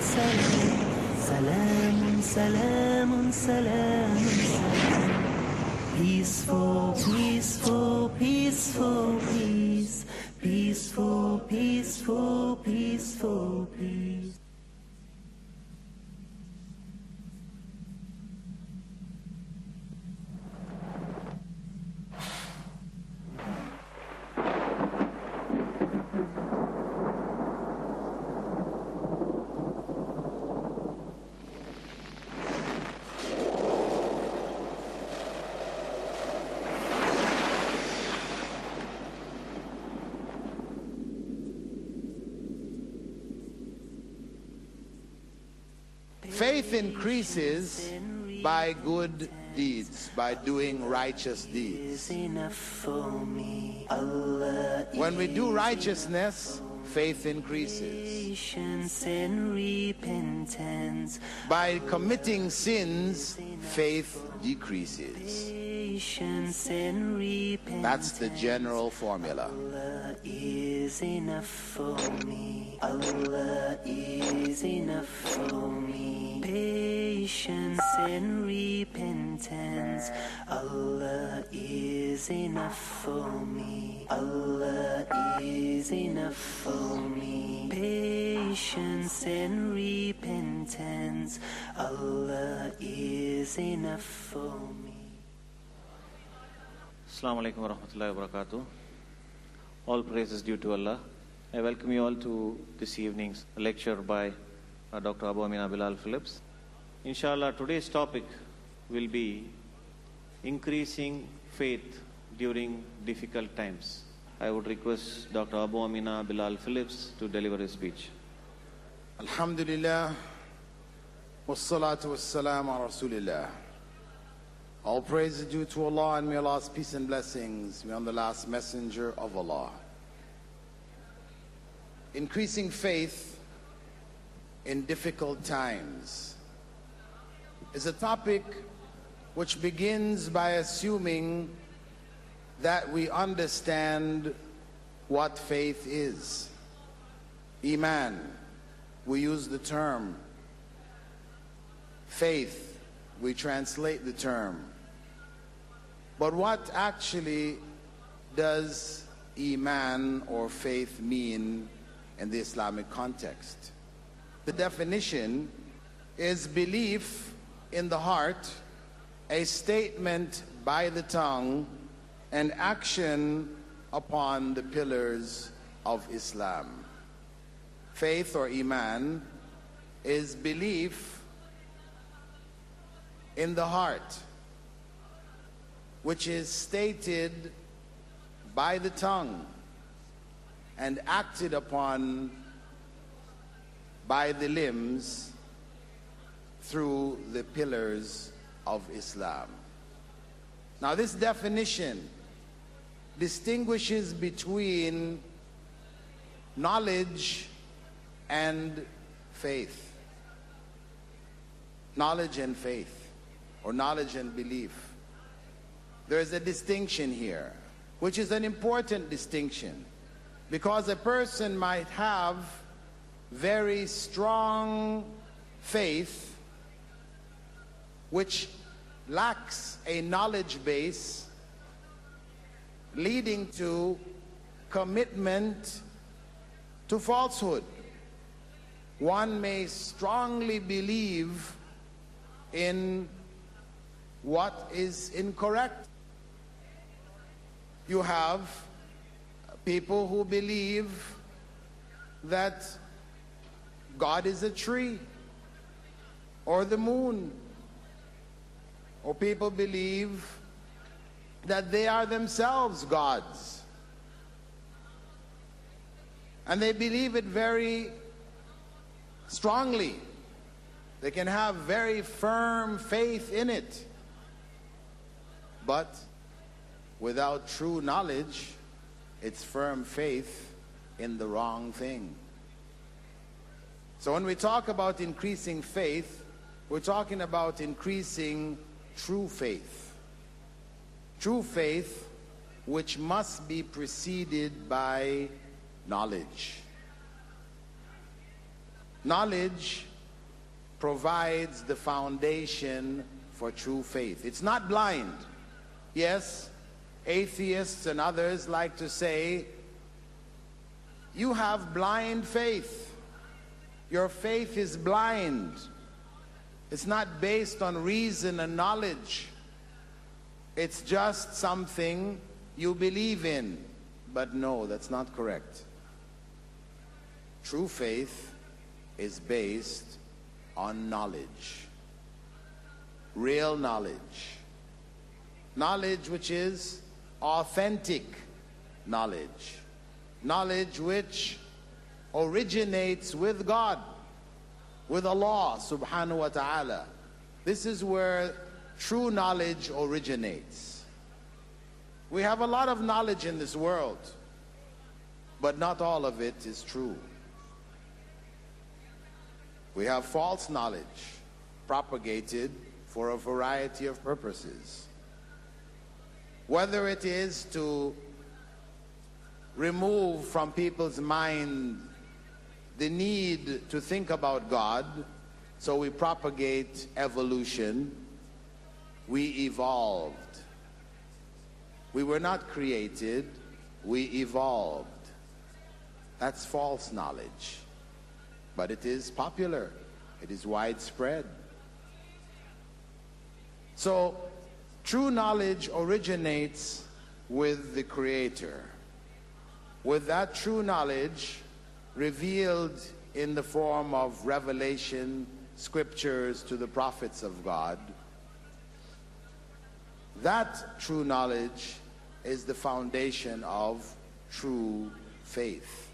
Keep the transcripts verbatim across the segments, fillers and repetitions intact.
salam, salam, salam, salam. Peaceful, peaceful, peaceful, peace. Peaceful, peaceful, peaceful, peace. Faith increases by good deeds, by doing righteous deeds. When we do righteousness, faith increases. By committing sins, faith decreases. That's the general formula. Allah is enough for me. Allah is enough for me. Patience and repentance. Allah is enough for me. Allah is enough for me. Patience and repentance. Allah is enough for me. Assalamu alaikum wa rahmatullahi wa barakatuh. All praise is due to Allah. I welcome you all to this evening's lecture by uh, Doctor Abu Amina Bilal Phillips. Inshallah, today's topic will be increasing faith during difficult times. I would request Doctor Abu Amina Bilal Phillips to deliver his speech. Alhamdulillah, wassalatu wassalamu ala Rasulillah. All praise is due to Allah, and may Allah's peace and blessings be on the last messenger of Allah. Increasing faith in difficult times is a topic which begins by assuming that we understand what faith is. Iman, we use the term. Faith, we translate the term. But what actually does Iman or faith mean in the Islamic context? The definition is belief in the heart, a statement by the tongue, and action upon the pillars of Islam. Faith or Iman is belief in the heart, which is stated by the tongue and acted upon by the limbs through the pillars of Islam. Now, this definition distinguishes between knowledge and faith. Knowledge and faith, or knowledge and belief. There is a distinction here, which is an important distinction, because a person might have very strong faith which lacks a knowledge base, leading to commitment to falsehood. One may strongly believe in what is incorrect. You have people who believe that God is a tree or the moon, or people believe that they are themselves gods, and they believe it very strongly. They can have very firm faith in it, but without true knowledge, it's firm faith in the wrong thing. So when we talk about increasing faith, we're talking about increasing true faith. True faith which must be preceded by knowledge. Knowledge provides the foundation for true faith. It's not blind. Yes, atheists and others like to say, you have blind faith. Your faith is blind. It's not based on reason and knowledge. It's just something you believe in. But no, that's not correct. True faith is based on knowledge. Real knowledge. Knowledge which is authentic knowledge. Knowledge which originates with God, with Allah subhanahu wa ta'ala. This is where true knowledge originates. We have a lot of knowledge in this world, but not all of it is true. We have false knowledge propagated for a variety of purposes. Whether it is to remove from people's mind the need to think about God, so we propagate evolution. We evolved. We were not created, we evolved. That's false knowledge. But it is popular. It is widespread. So, true knowledge originates with the Creator. With that true knowledge revealed in the form of revelation, scriptures to the prophets of God, that true knowledge is the foundation of true faith.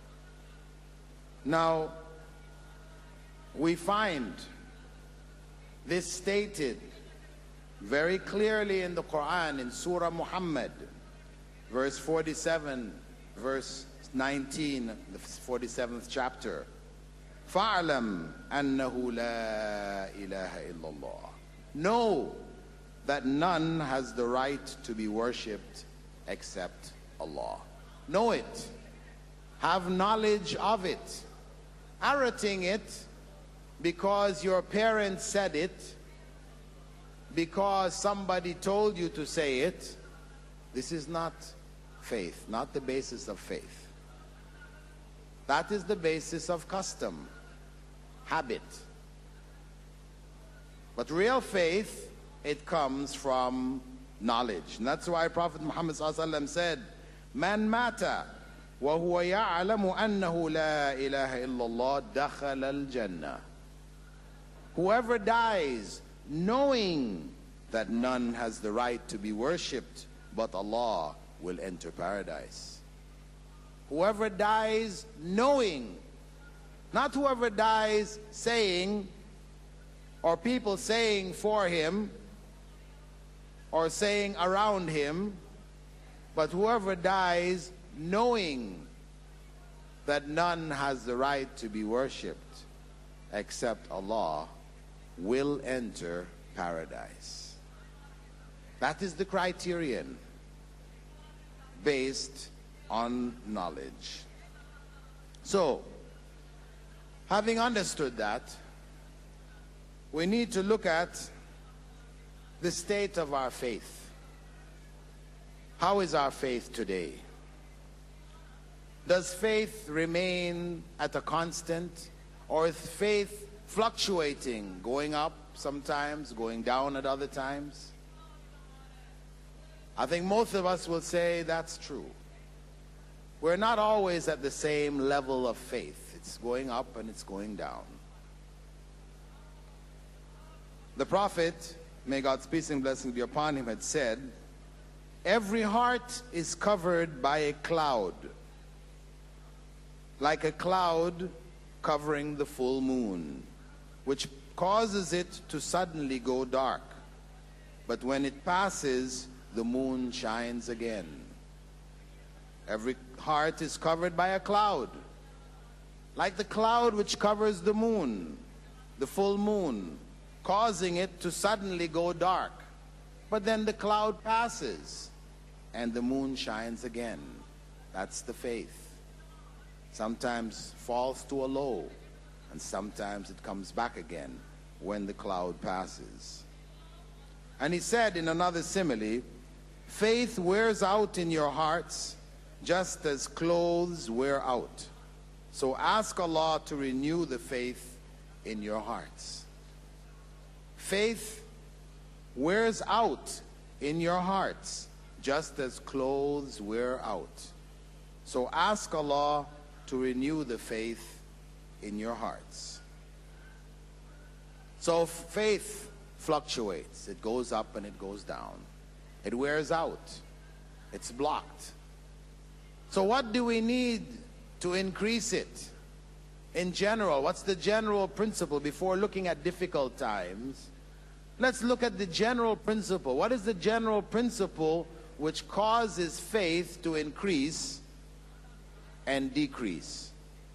Now, we find this stated very clearly in the Quran, in Surah Muhammad, verse forty-seven, verse nineteen, the forty-seventh chapter. فَاعْلَمْ أَنَّهُ لَا إِلَهَ إِلَّا اللَّهِ. Know that none has the right to be worshipped except Allah. Know it. Have knowledge of it. Arroting it because your parents said it, because somebody told you to say it, this is not faith, not the basis of faith. That is the basis of custom, habit. But real faith, it comes from knowledge. And that's why Prophet Muhammad said, Man mata wa huwa ya'lamu annahu la ilaha illallah dakhala al-jannah. Whoever dies knowing that none has the right to be worshipped but Allah will enter paradise. Whoever dies knowing, not whoever dies saying, or people saying for him, or saying around him, but whoever dies knowing that none has the right to be worshipped except Allah will enter paradise. That is the criterion based on knowledge. So, having understood that, we need to look at the state of our faith. How is our faith today? Does faith remain at a constant, or is faith fluctuating, going up sometimes, going down at other times? I think most of us will say that's true. We're not always at the same level of faith. It's going up and it's going down. The Prophet, may God's peace and blessings be upon him, had said, every heart is covered by a cloud, like a cloud covering the full moon, which causes it to suddenly go dark. But when it passes, the moon shines again. Every heart is covered by a cloud, like the cloud which covers the moon, the full moon, causing it to suddenly go dark. But then the cloud passes and the moon shines again. That's the faith. Sometimes falls to a low and sometimes it comes back again when the cloud passes. And he said in another simile, faith wears out in your hearts just as clothes wear out. So ask Allah to renew the faith in your hearts. Faith wears out in your hearts just as clothes wear out. So ask Allah to renew the faith in your hearts. So faith fluctuates. It goes up and it goes down. It wears out. It's blocked. So what do we need to increase it? In general, what's the general principle before looking at difficult times? Let's look at the general principle. What is the general principle which causes faith to increase and decrease?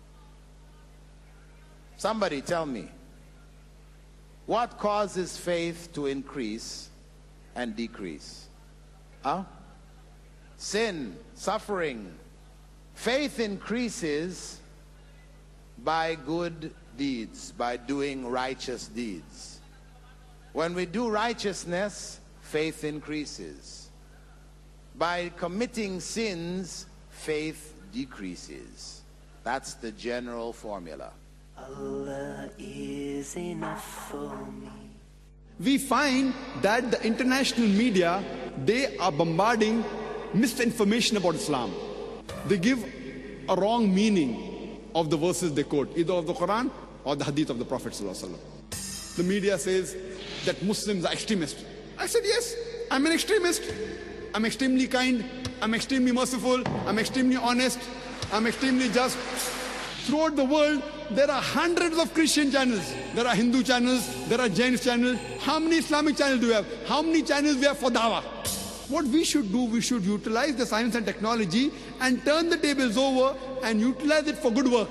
Somebody tell me. What causes faith to increase and decrease? Huh? Sin, suffering. Faith increases by good deeds, by doing righteous deeds. When we do righteousness, faith increases. By committing sins, faith decreases. That's the general formula. Allah is enough for me. We find that the international media, they are bombarding misinformation about Islam. They give a wrong meaning of the verses they quote, either of the Quran or the hadith of the Prophet ﷺ. The media says that Muslims are extremists. I said, yes, I'm an extremist. I'm extremely kind. I'm extremely merciful. I'm extremely honest. I'm extremely just. Throughout the world, there are hundreds of Christian channels. There are Hindu channels. There are Jain channels. How many Islamic channels do we have? How many channels we have for dawah? What we should do, we should utilize the science and technology and turn the tables over and utilize it for good work.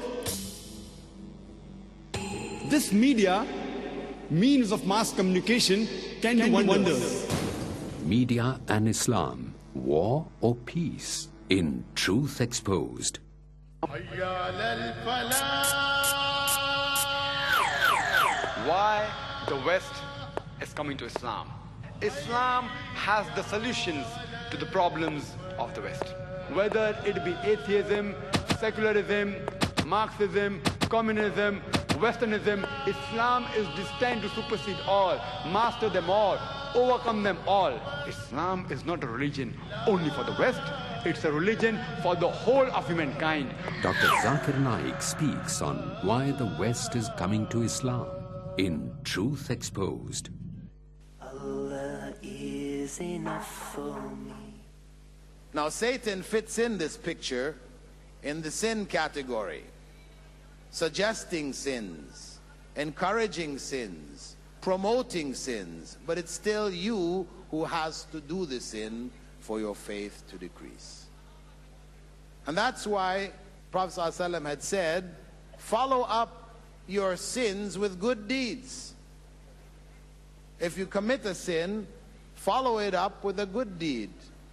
This media, means of mass communication, can, can do wonders. wonders. Media and Islam, war or peace, in Truth Exposed. Why the West is coming to Islam? Islam has the solutions to the problems of the West. Whether it be atheism, secularism, Marxism, communism, Westernism, Islam is destined to supersede all, master them all, overcome them all. Islam is not a religion only for the West. It's a religion for the whole of humankind. Doctor Zakir Naik speaks on why the West is coming to Islam in Truth Exposed. Allah is enough for me. Now Satan fits in this picture in the sin category, suggesting sins, encouraging sins, promoting sins, but it's still you who has to do the sin for your faith to decrease. And that's why Prophet ﷺ had said, follow up your sins with good deeds. If you commit a sin, follow it up with a good deed,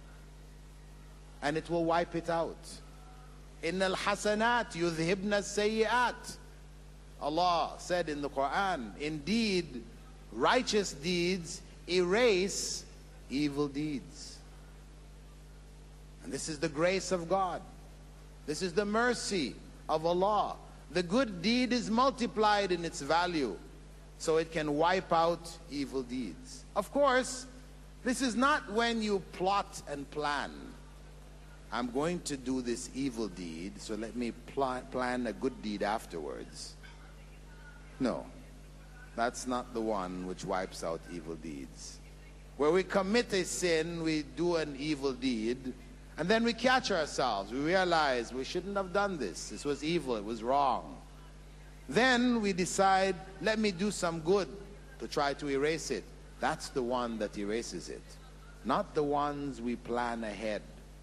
and it will wipe it out. Innal hasanat yudhibna sayyi'at. Allah said in the Quran, indeed, righteous deeds erase evil deeds. And this is the grace of God. This is the mercy of Allah. The good deed is multiplied in its value, so it can wipe out evil deeds. Of course, this is not when you plot and plan. I'm going to do this evil deed, so let me pl- plan a good deed afterwards. No, that's not the one which wipes out evil deeds. Where we commit a sin, we do an evil deed, and then we catch ourselves. We realize we shouldn't have done this. This was evil. It was wrong. Then we decide, let me do some good to try to erase it. That's the one that erases it, not the ones we plan ahead.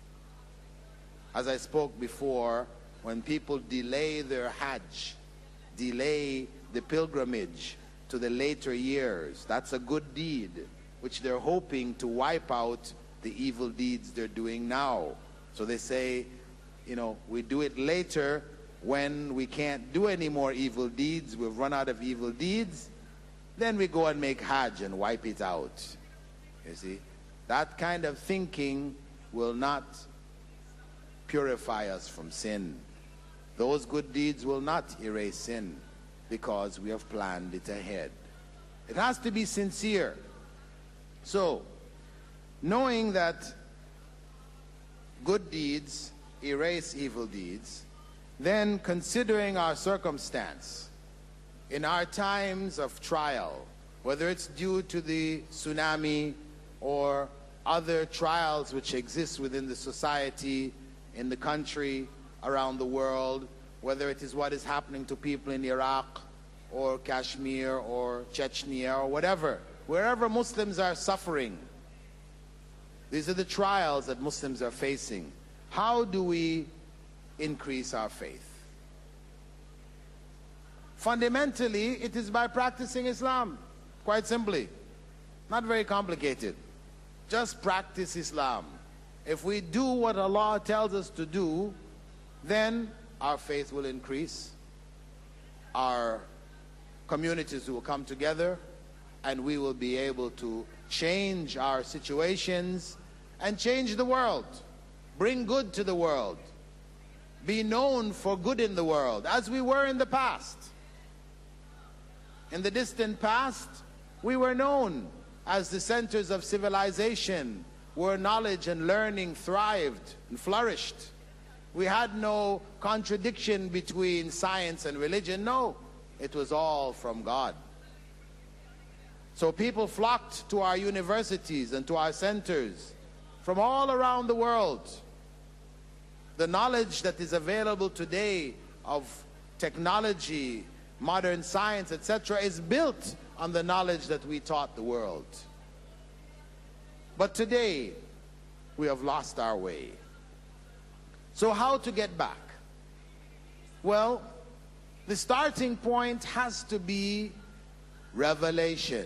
As I spoke before, when people delay their Hajj, delay the pilgrimage to the later years, that's a good deed, which they're hoping to wipe out the evil deeds they're doing now. So they say, you know, we do it later when we can't do any more evil deeds, we've run out of evil deeds, then we go and make Hajj and wipe it out. You see? That kind of thinking will not purify us from sin. Those good deeds will not erase sin because we have planned it ahead. It has to be sincere. So, knowing that good deeds erase evil deeds, then considering our circumstance in our times of trial, whether it's due to the tsunami or other trials which exist within the society, in the country, around the world, whether it is what is happening to people in Iraq or Kashmir or Chechnya or whatever, wherever Muslims are suffering, these are the trials that Muslims are facing. How do we increase our faith? Fundamentally, it is by practicing Islam, quite simply. Not very complicated. Just practice Islam. If we do what Allah tells us to do, then our faith will increase. Our communities will come together, and we will be able to change our situations and change the world. Bring good to the world. Be known for good in the world, as we were in the past. In the distant past, we were known as the centers of civilization, where knowledge and learning thrived and flourished. We had no contradiction between science and religion. No, it was all from God. So people flocked to our universities and to our centers from all around the world. The knowledge that is available today of technology, modern science, et cetera, is built on the knowledge that we taught the world. But today, we have lost our way. So how to get back? Well, the starting point has to be revelation.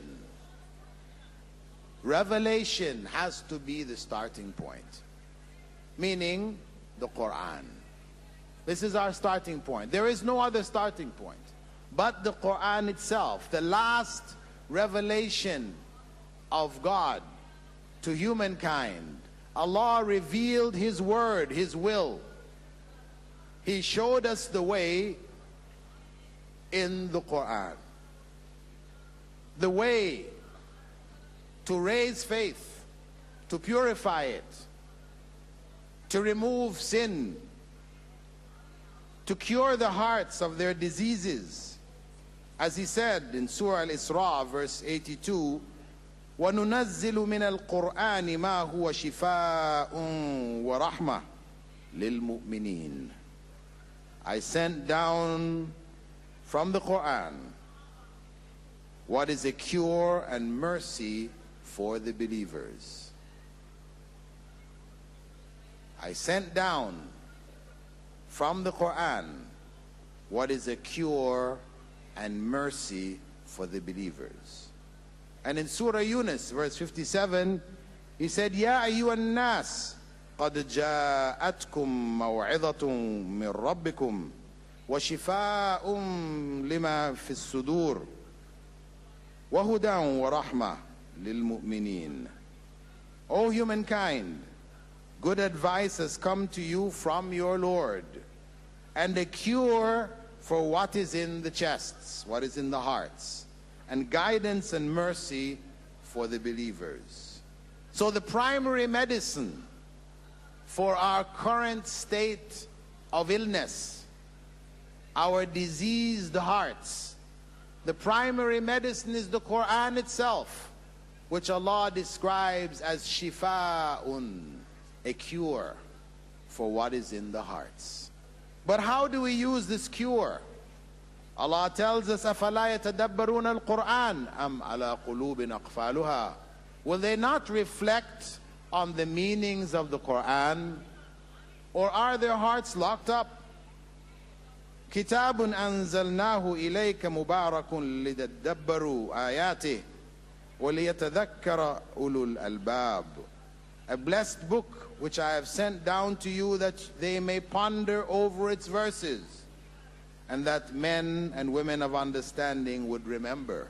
Revelation has to be the starting point. Meaning, the Quran. This is our starting point. There is no other starting point but the Quran itself, the last revelation of God to humankind. Allah revealed His word, His will. He showed us the way in the Quran. The way to raise faith, to purify it, to remove sin, to cure the hearts of their diseases. As He said in Surah Al-Isra, verse eighty-two, وَنُنَزِّلُ مِنَ الْقُرْآنِ مَا هُوَ شِفَاءٌ وَرَحْمَةٌ لِلْمُؤْمِنِينَ. I sent down from the Quran what is a cure and mercy for the believers. I sent down from the Quran what is a cure and mercy for the believers. And in Surah Yunus, verse fifty-seven, He said, يَا أَيُّهَا النَّاسِ قَدْ جَاءَتْكُمْ مَوْعِظَةٌ مِّن رَبِّكُمْ وَشِفَاءٌ لِمَا فِي الصُّدُورِ وَهُدًى وَرَحْمَةٌ لِلْمُؤْمِنِينَ. O humankind, good advice has come to you from your Lord, and a cure for what is in the chests, what is in the hearts, and guidance and mercy for the believers. So the primary medicine for our current state of illness, our diseased hearts, the primary medicine is the Quran itself, which Allah describes as shifa'un, a cure for what is in the hearts. But how do we use this cure? Allah tells us, أَفَلَا يَتَدَبَّرُونَ الْقُرْآنَ أَمْ عَلَى قُلُوبٍ أَقْفَالُهَا. Will they not reflect on the meanings of the Quran? Or are their hearts locked up? كِتَابٌ أَنزَلْنَاهُ إِلَيْكَ مُبَارَكٌ لِتَدَبَّرُوا آيَاتِهِ وَلِيَتَذَكَّرَ أُولُو الْأَلْبَابِ. A blessed book which I have sent down to you that they may ponder over its verses. and that men and women of understanding would remember.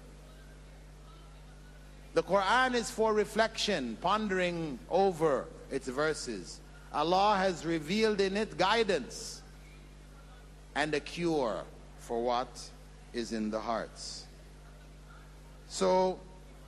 The Quran is for reflection, pondering over its verses. Allah has revealed in it guidance and a cure for what is in the hearts. So,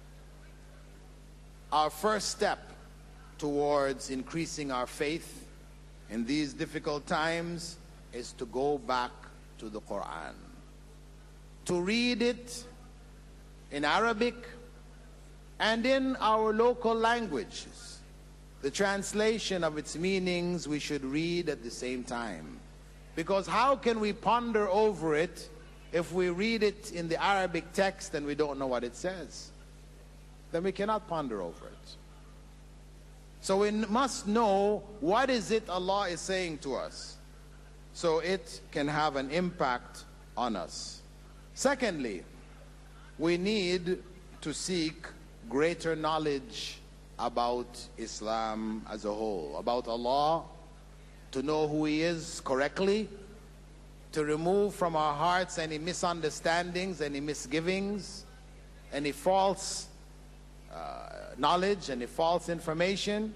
our first step towards increasing our faith in these difficult times is to go back to the Quran. To read it in Arabic and in our local languages. The translation of its meanings we should read at the same time. Because how can we ponder over it if we read it in the Arabic text and we don't know what it says? Then we cannot ponder over it. So we must know what is it Allah is saying to us, so it can have an impact on us. Secondly, we need to seek greater knowledge about Islam as a whole, about Allah, to know who He is correctly, to remove from our hearts any misunderstandings, any misgivings, any false uh, knowledge, any false information.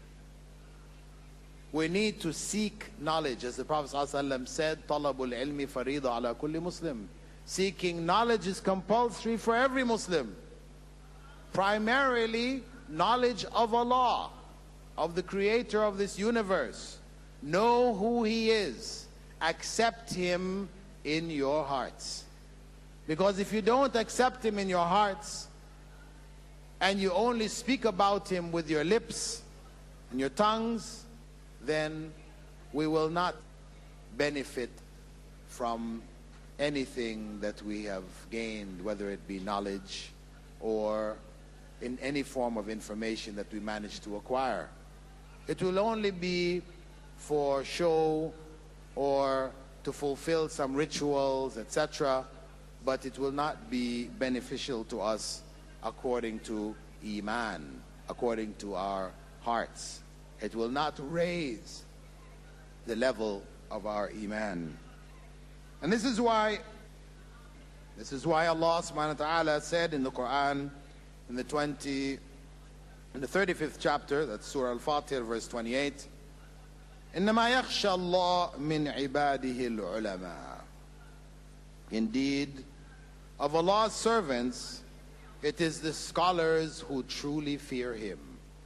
We need to seek knowledge, as the Prophet ﷺ said, طَلَبُ الْعِلْمِ فَرِيضَ عَلَى كُلِّ Muslim. Seeking knowledge is compulsory for every Muslim. Primarily, knowledge of Allah, of the Creator of this universe. Know who He is. Accept Him in your hearts. Because if you don't accept Him in your hearts, and you only speak about Him with your lips and your tongues, then we will not benefit from anything that we have gained, whether it be knowledge or in any form of information that we manage to acquire. It will only be for show or to fulfill some rituals, et cetera, but it will not be beneficial to us according to Iman, according to our hearts. It will not raise the level of our Iman. And this is why, this is why Allah subhanahu wa ta'ala said in the Quran, in the twenty, in the thirty-fifth chapter, that's Surah Al-Fatir, verse twenty-eight, إِنَّمَا يَخْشَى اللَّهَ مِنْ عِبَادِهِ الْعُلَمَاءِ. Indeed, of Allah's servants, it is the scholars who truly fear Him.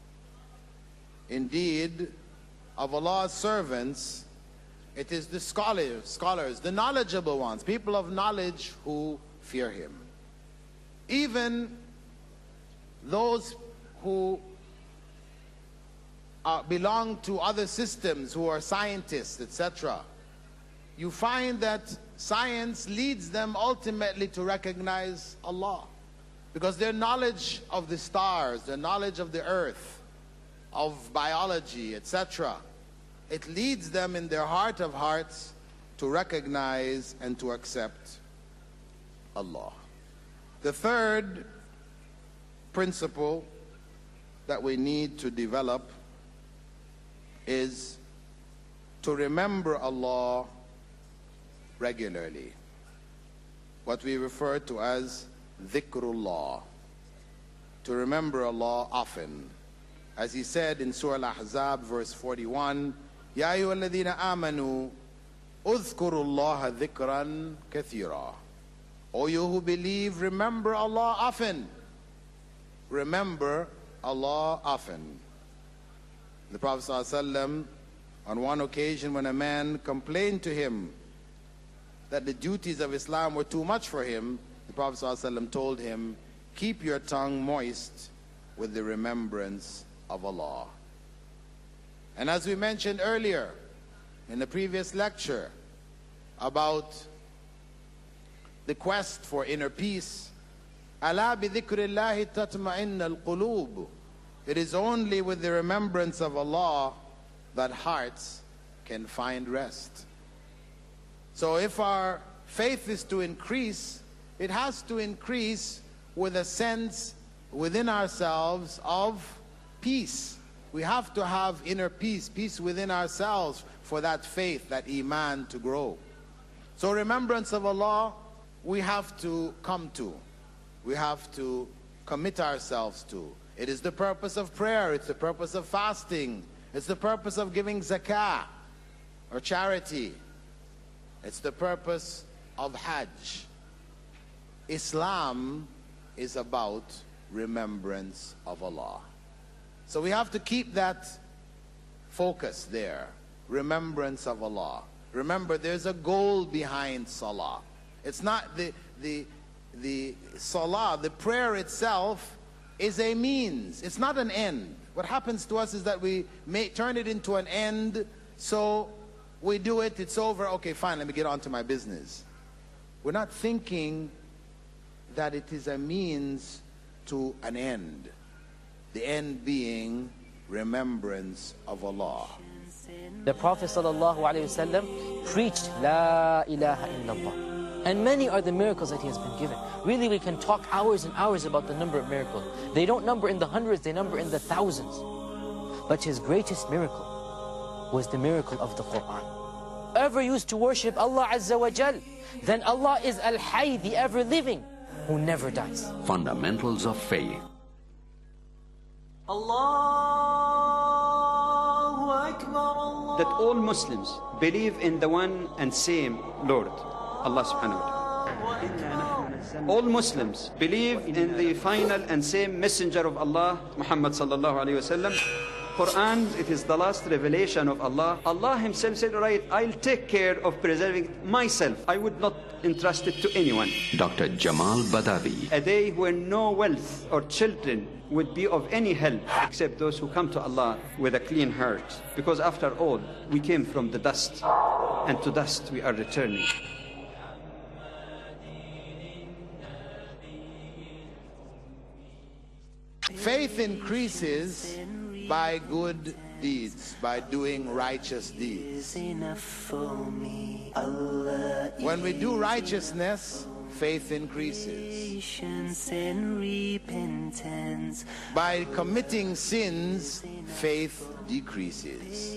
Indeed, of Allah's servants, it is the scholars, scholars, the knowledgeable ones, people of knowledge who fear Him. Even those who uh, belong to other systems, who are scientists, et cetera, you find that science leads them ultimately to recognize Allah. Because their knowledge of the stars, their knowledge of the earth, of biology, et cetera, it leads them in their heart of hearts to recognize and to accept Allah. The third principle that we need to develop is to remember Allah regularly. What we refer to as dhikrullah. To remember Allah often. As He said in Surah Al-Ahzab, verse forty-one, يَا أَيُّهَا الَّذِينَ آمَنُوا اذْكُرُوا اللَّهَ ذِكْرًا كَثِيرًا. O you who believe, remember Allah often. Remember Allah often. The Prophet ﷺ, on one occasion when a man complained to him that the duties of Islam were too much for him, the Prophet ﷺ told him, keep your tongue moist with the remembrance of Allah. And as we mentioned earlier in the previous lecture about the quest for inner peace, أَلَا بِذِكْرِ اللَّهِ تَطْمَئِنَّ الْقُلُوبُ. It is only with the remembrance of Allah that hearts can find rest. So if our faith is to increase, it has to increase with a sense within ourselves of peace. We have to have inner peace, peace within ourselves for that faith, that Iman to grow. So remembrance of Allah, we have to come to. We have to commit ourselves to. It is the purpose of prayer. It's the purpose of fasting. It's the purpose of giving zakah or charity. It's the purpose of Hajj. Islam is about remembrance of Allah. So we have to keep that focus there. Remembrance of Allah. Remember, there's a goal behind salah. It's not the, the, the salah, the prayer itself is a means. It's not an end. What happens to us is that we may turn it into an end, so we do it, it's over, okay, fine, let me get on to my business. We're not thinking that it is a means to an end. The end being remembrance of Allah. The Prophet ﷺ preached La ilaha illallah. And many are the miracles that he has been given. Really, we can talk hours and hours about the number of miracles. They don't number in the hundreds, they number in the thousands. But his greatest miracle was the miracle of the Quran. Whoever used to worship Allah Azza wa Jal, then Allah is Al-Hayy, the ever-living, who never dies. Fundamentals of Faith. Allahu Akbar, Allah. That all Muslims believe in the one and same Lord, Allah subhanahu wa ta'ala. All Muslims believe in the final and same messenger of Allah, Muhammad sallallahu alayhi wa sallam. Quran, it is the last revelation of Allah. Allah himself said, right, I'll take care of preserving myself. I would not entrust it to anyone. Doctor Jamal Badawi. A day when no wealth or children would be of any help except those who come to Allah with a clean heart. Because after all, we came from the dust, and to dust we are returning. Faith increases by good deeds, by doing righteous deeds. When we do righteousness, faith increases. By committing sins, faith decreases.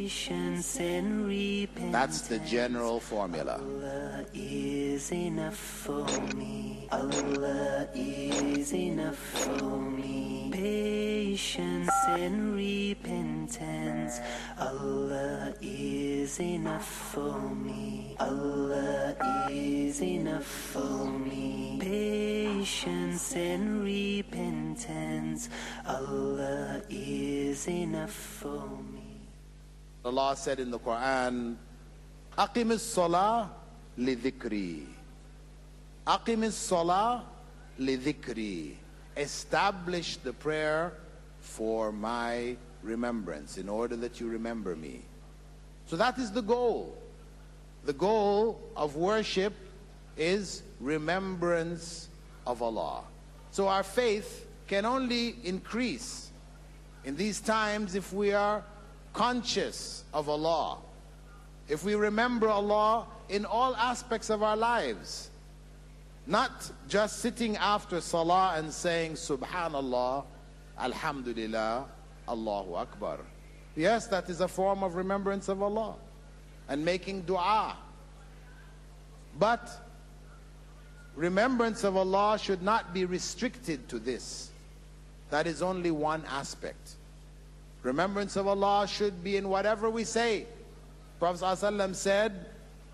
That's the general formula. Allah is enough for me. Allah is enough for me. Patience and repentance. Allah is enough for me. Allah is enough for me. Patience and repentance. Allah is enough for me. Allah said in the Quran, Aqim as-salah li dhikri. Aqim as-salah li dhikri. Establish the prayer for my remembrance, in order that you remember me. So that is the goal. The goal of worship is remembrance of Allah. So our faith can only increase in these times if we are conscious of Allah, if we remember Allah in all aspects of our lives, not just sitting after salah and saying Subhanallah, Alhamdulillah, Allahu Akbar. Yes, that is a form of remembrance of Allah and making dua. But remembrance of Allah should not be restricted to this. That is only one aspect. Remembrance of Allah should be in whatever we say. Prophet ﷺ said,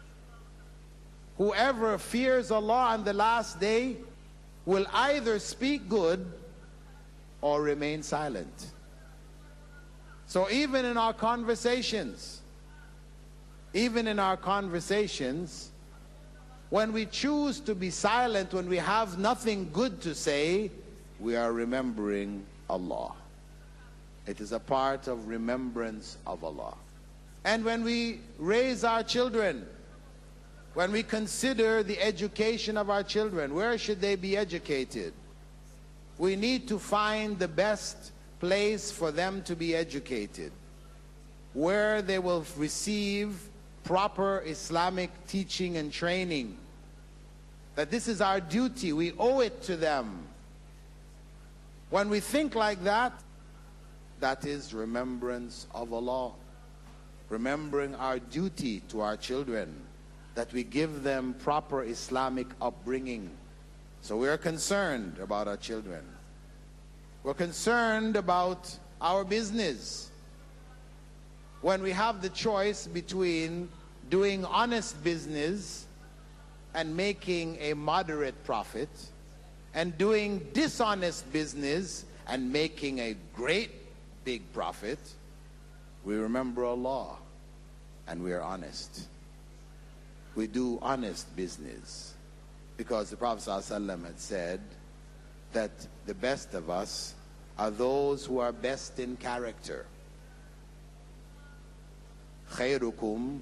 whoever fears Allah on the last day will either speak good or remain silent. So even in our conversations, even in our conversations, when we choose to be silent, when we have nothing good to say, we are remembering Allah. It is a part of remembrance of Allah. And when we raise our children, when we consider the education of our children, where should they be educated? We need to find the best place for them to be educated, where they will receive proper Islamic teaching and training. That this is our duty, we owe it to them. When we think like that, that is remembrance of Allah. Remembering our duty to our children, that we give them proper Islamic upbringing. So we are concerned about our children. We're concerned about our business. When we have the choice between doing honest business and making a moderate profit, and doing dishonest business and making a great big profit, we remember Allah and we are honest. We do honest business because the Prophet ﷺ had said that the best of us are those who are best in character. خيركم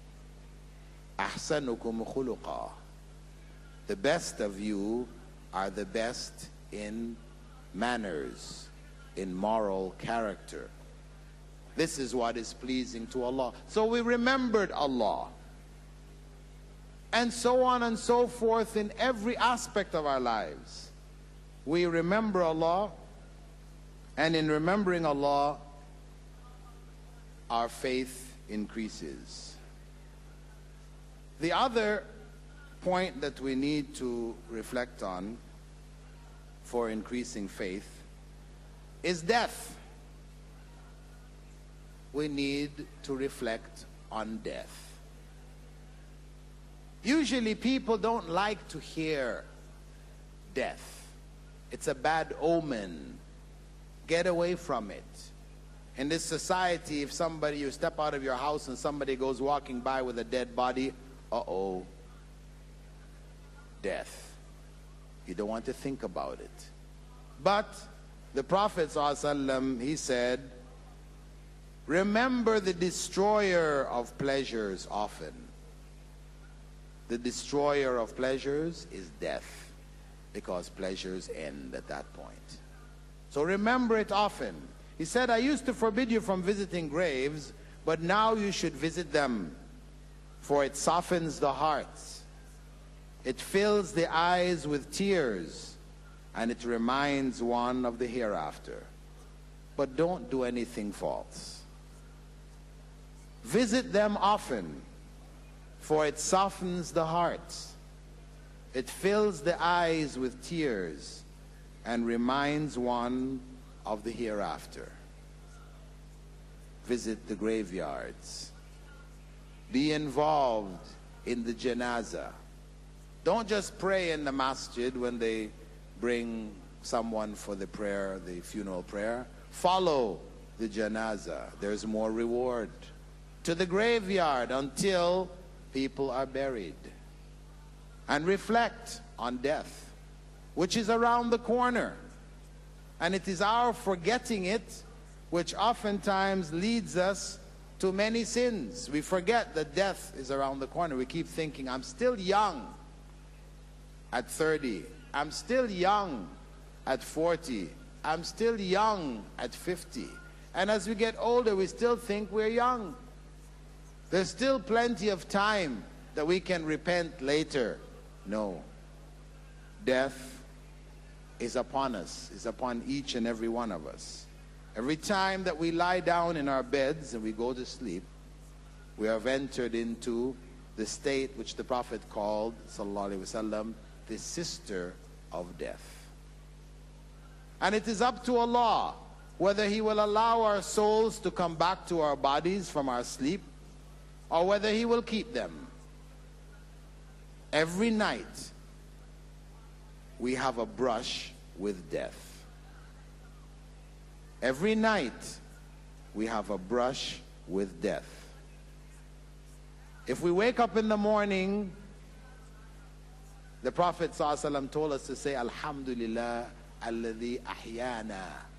أحسنكم خلقا. The best of you are the best in manners, in moral character. This is what is pleasing to Allah. So we remembered Allah. And so on and so forth in every aspect of our lives. We remember Allah, and in remembering Allah, our faith increases. The other point that we need to reflect on for increasing faith is death. We need to reflect on death. Usually people don't like to hear death. It's a bad omen. Get away from it. In this society, if somebody, you step out of your house and somebody goes walking by with a dead body, uh-oh, death. You don't want to think about it. But the Prophet ﷺ, he said, remember the destroyer of pleasures often. The destroyer of pleasures is death, because pleasures end at that point. So remember it often. He said, I used to forbid you from visiting graves, but now you should visit them, for it softens the hearts. It fills the eyes with tears, and it reminds one of the hereafter. But don't do anything false. Visit them often, for it softens the hearts. It fills the eyes with tears and reminds one of the hereafter. Visit the graveyards. Be involved in the janazah. Don't just pray in the masjid when they bring someone for the prayer, the funeral prayer. Follow the janazah. There's more reward. To the graveyard until people are buried. And reflect on death, which is around the corner. And it is our forgetting it which oftentimes leads us to many sins. We forget that death is around the corner. We keep thinking, I'm still young at thirty. I'm still young at forty. I'm still young at fifty. And as we get older, we still think we're young. There's still plenty of time that we can repent later. No. Death is upon us, is upon each and every one of us. Every time that we lie down in our beds and we go to sleep, we have entered into the state which the Prophet called, sallallahu alaihi wasallam, the sister of death. And it is up to Allah whether He will allow our souls to come back to our bodies from our sleep, or whether He will keep them. Every night we have a brush with death. Every night we have a brush with death. If we wake up in the morning, the Prophet ﷺ told us to say, Alhamdulillah alladhi ahyana.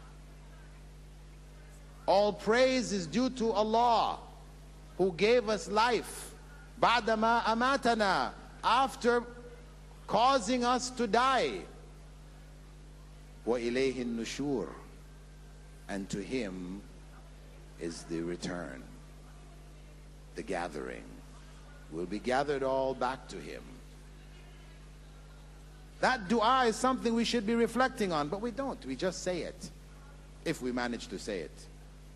All praise is due to Allah, who gave us life, ba'dama amatana, after causing us to die. Wa ilayhi nushur, and to Him is the return, the gathering. We'll be gathered all back to Him. That dua is something we should be reflecting on, but we don't. We just say it, if we manage to say it.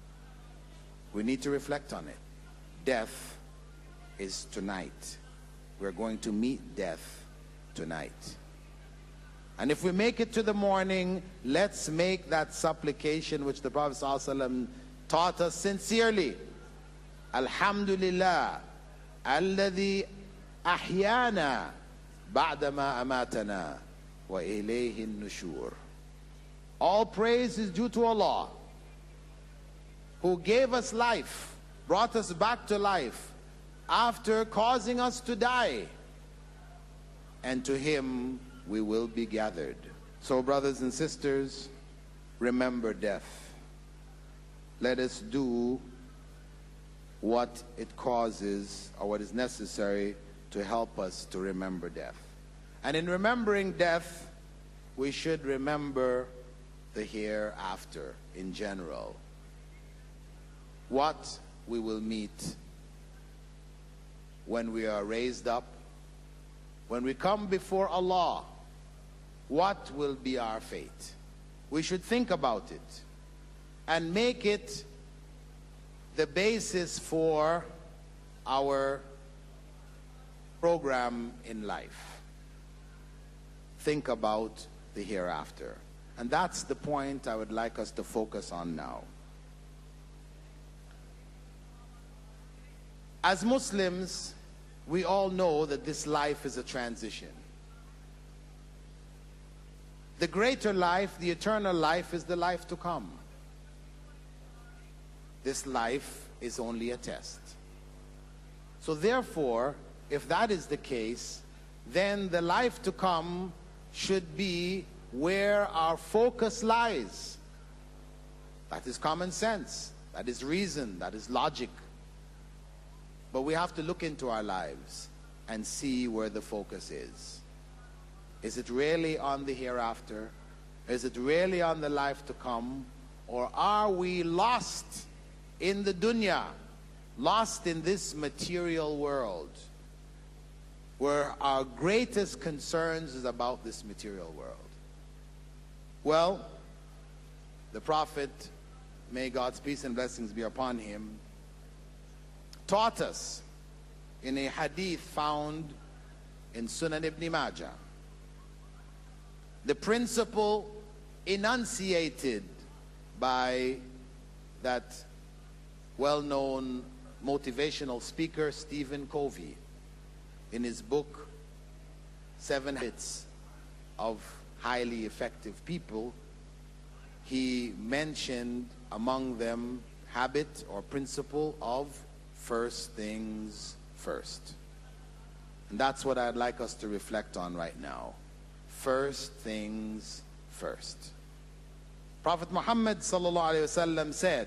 We need to reflect on it. Death is tonight. we're going to meet death tonight. And if we make it to the morning, let's make that supplication which the Prophet ﷺ taught us sincerely. Alhamdulillah, alladhi ahyana ba'dama amatana wa ilayhi nushur. All praise is due to Allah, who gave us life, brought us back to life after causing us to die. And to Him we will be gathered. So, brothers and sisters, remember death. Let us do what it causes or what is necessary to help us to remember death. And in remembering death, we should remember the hereafter in general. What we will meet when we are raised up, when we come before Allah. What will be our fate? We should think about it and make it the basis for our program in life. Think about the hereafter. And that's the point I would like us to focus on now. As Muslims, we all know that this life is a transition. The greater life, the eternal life, is the life to come. This life is only a test. So therefore, if that is the case, then the life to come should be where our focus lies. That is common sense. That is reason. That is logic. But we have to look into our lives and see where the focus is. Is it really on the hereafter? Is it really on the life to come? Or are we lost in the dunya, lost in this material world, where our greatest concerns is about this material world? Well, the Prophet, may God's peace and blessings be upon him, taught us in a hadith found in Sunan Ibn Majah the principle enunciated by that well-known motivational speaker Stephen Covey in his book Seven Habits of Highly Effective People. He mentioned among them habit or principle of first things first. And that's what I'd like us to reflect on right now. First things first. Prophet Muhammad sallallahu alaihi wasallam said,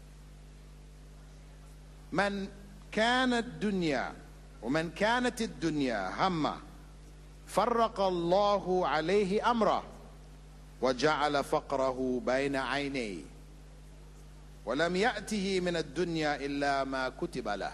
"Man kanat dunya, wa man kanat ad-dunya hamma, farraqa Allahu alayhi amra, wa ja'ala faqrahu bayna aynayhi, wa lam ya'tihi min ad-dunya illa ma kutiba lah."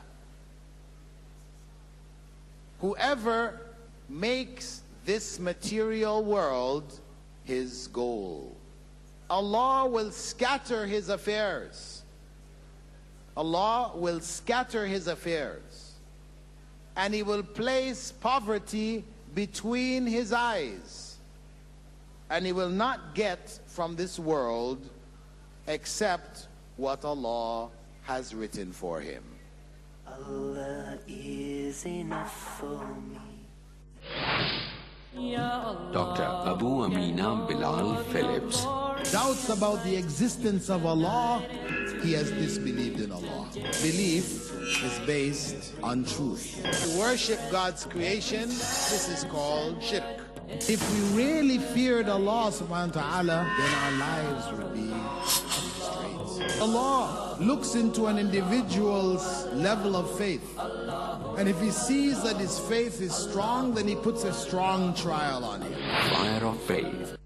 Whoever makes this material world his goal, Allah will scatter his affairs. Allah will scatter his affairs. And He will place poverty between his eyes. And he will not get from this world except what Allah has written for him. Allah is enough for me. Doctor Abu Amina Bilal Phillips. Doubts about the existence of Allah, he has disbelieved in Allah. Belief is based on truth. To worship God's creation, this is called shirk. If we really feared Allah subhanahu wa ta'ala, then our lives would be straight. Allah looks into an individual's level of faith. And if He sees that his faith is strong, then He puts a strong trial on him. Fire of faith.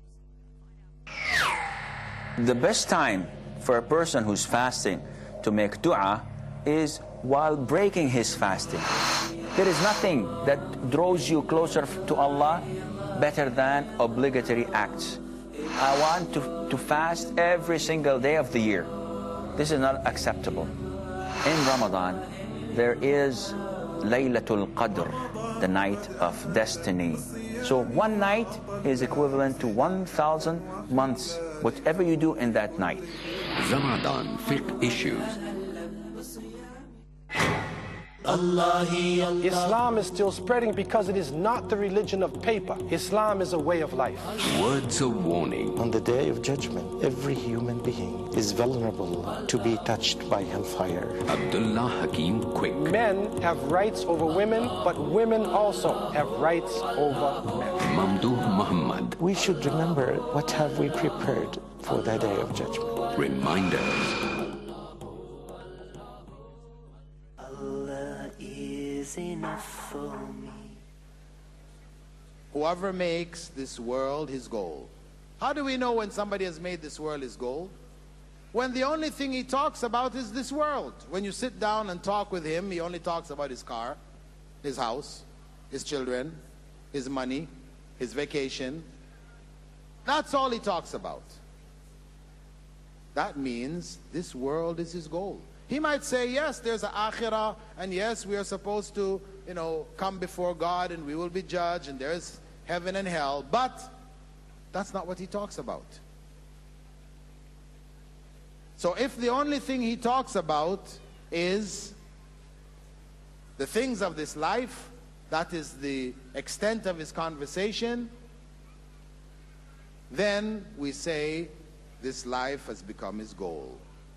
The best time for a person who's fasting to make dua is while breaking his fasting. There is nothing that draws you closer to Allah better than obligatory acts. I want to, to fast every single day of the year. This is not acceptable. In Ramadan, there is Laylatul Qadr. the night of destiny. So one night is equivalent to one thousand months, whatever you do in that night. Ramadan fiqh issues. Islam is still spreading because it is not the religion of paper. Islam is a way of life. Words of warning. On the day of judgment, every human being is vulnerable to be touched by hellfire. Abdullah Hakim Quick. Men have rights over women, but women also have rights over men. Mamdouh Muhammad. We should remember what have we prepared for the day of judgment. Reminders. Is enough for me. Whoever makes this world his goal. How do we know when somebody has made this world his goal? When the only thing he talks about is this world. When you sit down and talk with him, he only talks about his car, his house, his children, his money, his vacation. That's all he talks about. That means this world is his goal. He might say, yes, there's an akhirah, and yes, we are supposed to, you know, come before God and we will be judged, and there's heaven and hell, but that's not what he talks about. So if the only thing he talks about is the things of this life, that is the extent of his conversation, then we say this life has become his goal.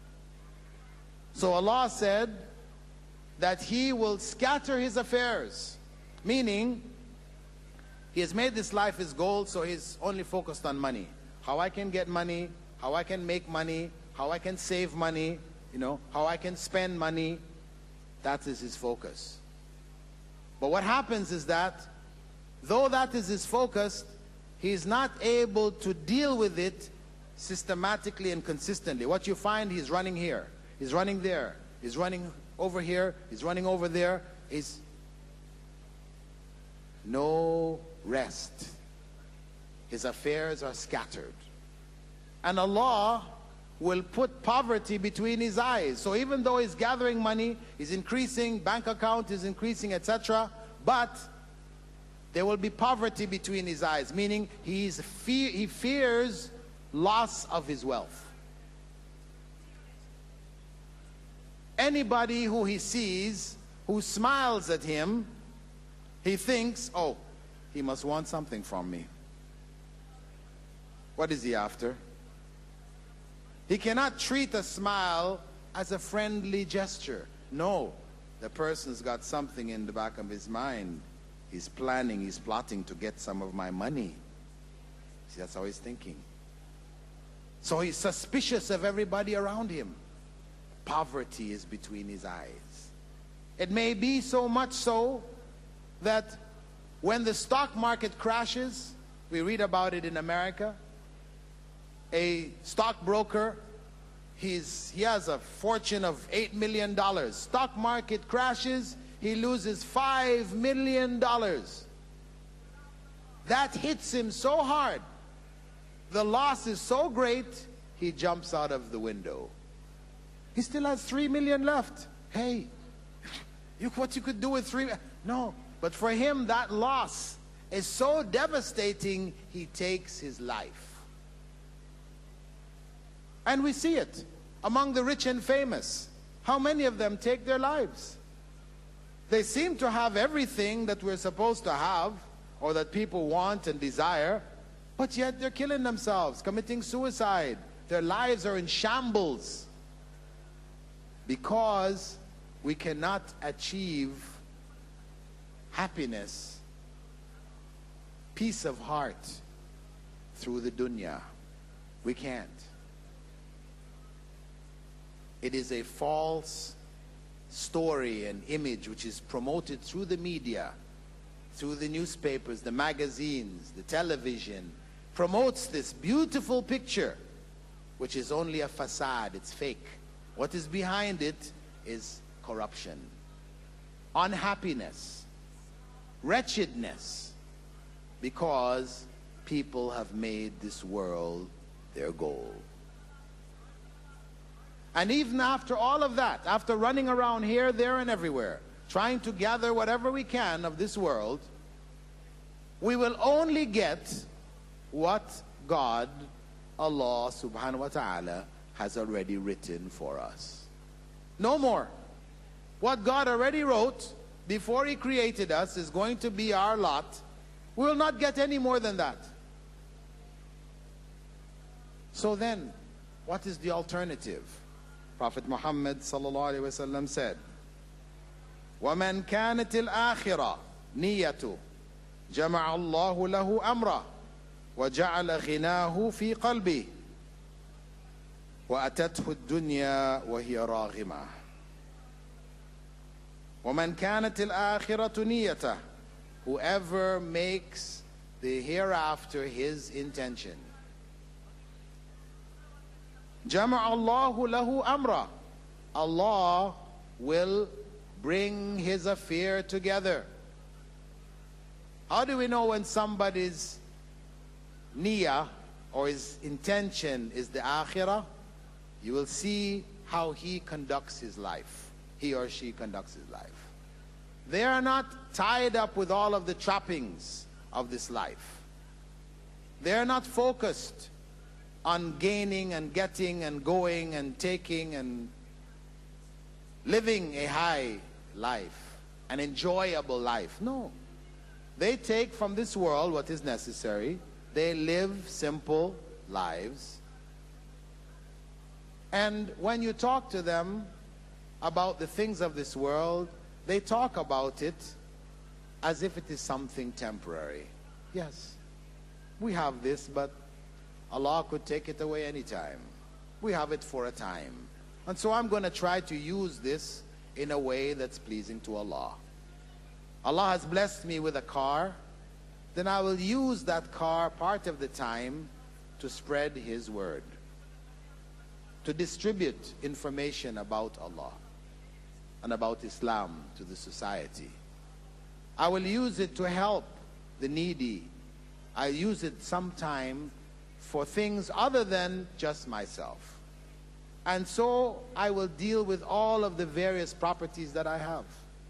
So Allah said that He will scatter His affairs, meaning He has made this life His goal, so He's only focused on money. How I can get money, how I can make money, how I can save money, you know, how I can spend money. That is His focus. But what happens is that, though that is His focus, He is not able to deal with it systematically and consistently. What you find, He's running here. He's running there. He's running over here. He's running over there. He's no rest. His affairs are scattered. And Allah will put poverty between his eyes. So even though he's gathering money, he's increasing, bank account is increasing, et cetera, but there will be poverty between his eyes, meaning he's fe he fears loss of his wealth. Anybody who he sees, who smiles at him, he thinks, oh, he must want something from me. What is he after? He cannot treat a smile as a friendly gesture. No, the person's got something in the back of his mind. He's planning, he's plotting to get some of my money. See, that's how he's thinking. So he's suspicious of everybody around him. Poverty is between his eyes. It may be so much so that when the stock market crashes, we read about it in America, a stockbroker, he's, he has a fortune of eight million dollars. Stock market crashes, he loses five million dollars. That hits him so hard. The loss is so great, he jumps out of the window. He still has three million left. Hey, you, what you could do with three million? No, but for him that loss is so devastating, he takes his life. And we see it among the rich and famous. How many of them take their lives? They seem to have everything that we're supposed to have, or that people want and desire, but yet they're killing themselves, committing suicide. Their lives are in shambles. Because we cannot achieve happiness, peace of heart through the dunya. We can't. It is a false story and image which is promoted through the media, through the newspapers, the magazines, the television, promotes this beautiful picture, which is only a facade, it's fake. What is behind it is corruption, unhappiness, wretchedness, because people have made this world their goal. And even after all of that, after running around here, there, and everywhere, trying to gather whatever we can of this world, we will only get what God, Allah subhanahu wa ta'ala, has already written for us. No more. What God already wrote before He created us is going to be our lot. We will not get any more than that. So then, what is the alternative? Prophet Muhammad sallallahu alaihi wasallam said, وَمَنْ كَانَتِ الْآخِرَةِ نِيَّةُ جَمَعَ اللَّهُ لَهُ أَمْرًا وَجَعَلَ غِنَاهُ فِي قَلْبِهِ وَأَتَتْهُ الدُّنْيَا وَهِيَ رَاغِمَةٌ. وَمَنْ كَانَتِ الْآخِرَةُ نِيَّةً, whoever makes the hereafter his intention. جَمَعَ اللَّهُ لَهُ أَمْرًا, Allah will bring His affair together. How do we know when somebody's niyyah or his intention is the akhirah? You will see how he conducts his life. He or she conducts his life. They are not tied up with all of the trappings of this life. They are not focused on gaining and getting and going and taking and living a high life, an enjoyable life. No. They take from this world what is necessary. They live simple lives. And when you talk to them about the things of this world, they talk about it as if it is something temporary. Yes, we have this, but Allah could take it away anytime. We have it for a time. And so I'm going to try to use this in a way that's pleasing to Allah. Allah has blessed me with a car, then I will use that car part of the time to spread His word, to distribute information about Allah and about Islam to the society. I will use it to help the needy. I use it sometime for things other than just myself. And so I will deal with all of the various properties that I have.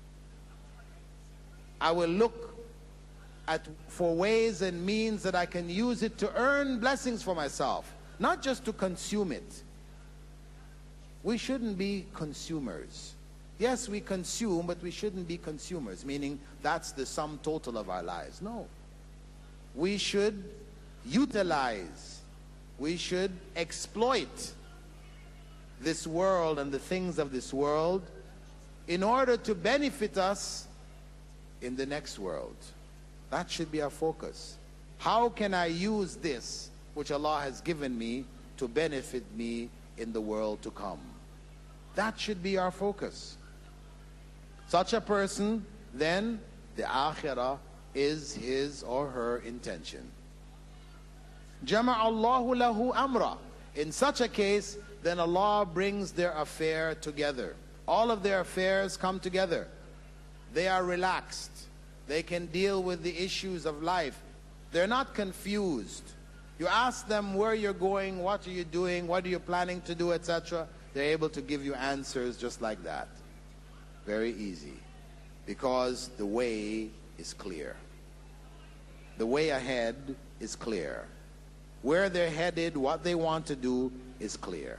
I will look at for ways and means that I can use it to earn blessings for myself, not just to consume it. We shouldn't be consumers. Yes, we consume, but we shouldn't be consumers, meaning that's the sum total of our lives. No. We should utilize, we should exploit this world and the things of this world in order to benefit us in the next world. That should be our focus. How can I use this which Allah has given me to benefit me in the world to come? That should be our focus. Such a person, then the akhirah is his or her intention. Jama' Allahu lahu amra. In such a case, then Allah brings their affair together. All of their affairs come together. They are relaxed. They can deal with the issues of life. They're not confused. You ask them where you're going, what are you doing, what are you planning to do, et cetera. They're able to give you answers just like that. Very easy. Because the way is clear. The way ahead is clear. Where they're headed, what they want to do is clear.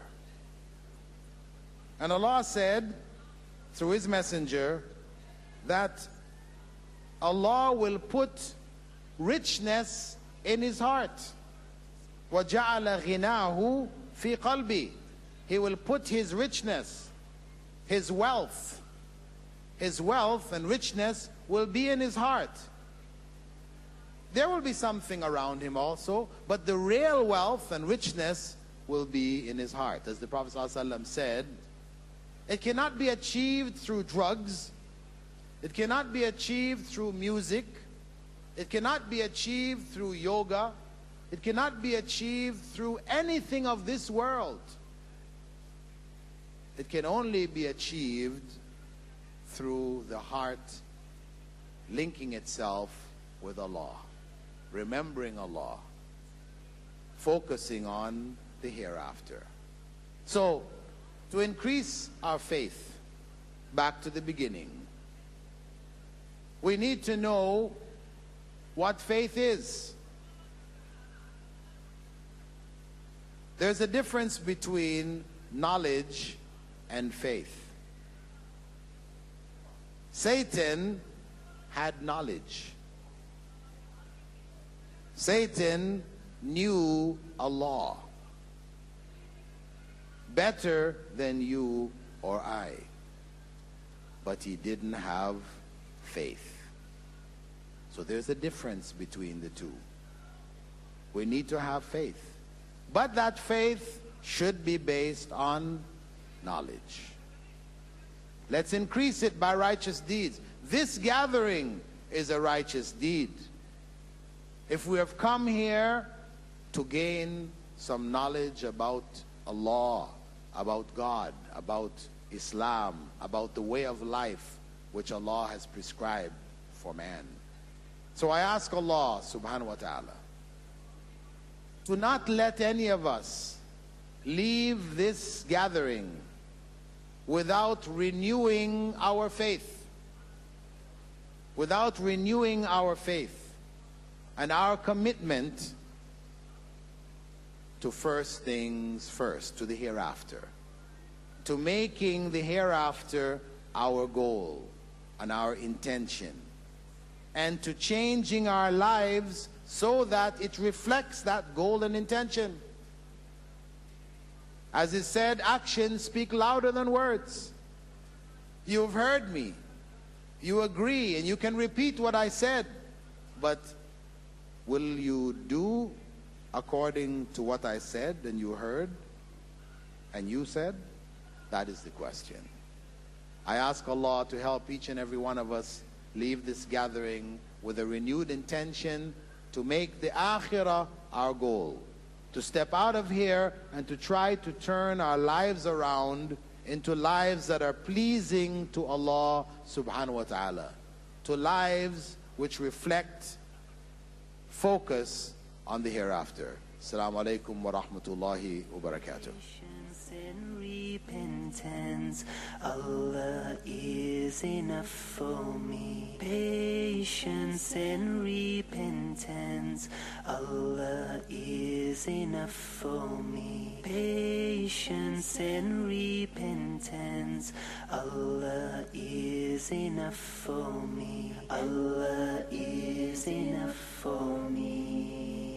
And Allah said through His messenger that Allah will put richness in his heart. وَجَعَلَ غِنَاهُ فِي قَلْبِهِ. He will put His richness, His wealth, His wealth and richness will be in his heart. There will be something around him also, but the real wealth and richness will be in his heart. As the Prophet ﷺ said, it cannot be achieved through drugs. It cannot be achieved through music. It cannot be achieved through yoga. It cannot be achieved through anything of this world. It can only be achieved through the heart linking itself with Allah, remembering Allah, focusing on the hereafter. So, to increase our faith, back to the beginning, we need to know what faith is. There's a difference between knowledge and faith. Satan had knowledge. Satan knew Allah better than you or I, but he didn't have faith. So there's a difference between the two. We need to have faith, but that faith should be based on knowledge. Let's increase it by righteous deeds. This gathering is a righteous deed. If we have come here to gain some knowledge about Allah, about God, about Islam, about the way of life which Allah has prescribed for man. So I ask Allah subhanahu wa ta'ala to not let any of us leave this gathering without renewing our faith, without renewing our faith and our commitment to first things first, to the hereafter, to making the hereafter our goal and our intention, and to changing our lives so that it reflects that goal and intention. As it said, actions speak louder than words. You've heard me. You agree, and you can repeat what I said, but will you do according to what I said and you heard and you said? That is the question. I ask Allah to help each and every one of us leave this gathering with a renewed intention to make the akhirah our goal, to step out of here and to try to turn our lives around into lives that are pleasing to Allah subhanahu wa ta'ala, to lives which reflect focus on the hereafter. Assalamu alaikum wa rahmatullahi wa barakatuh. And repentance, Allah is enough for me. Patience and repentance, Allah is enough for me. Patience and repentance, Allah is enough for me. Allah is enough for me.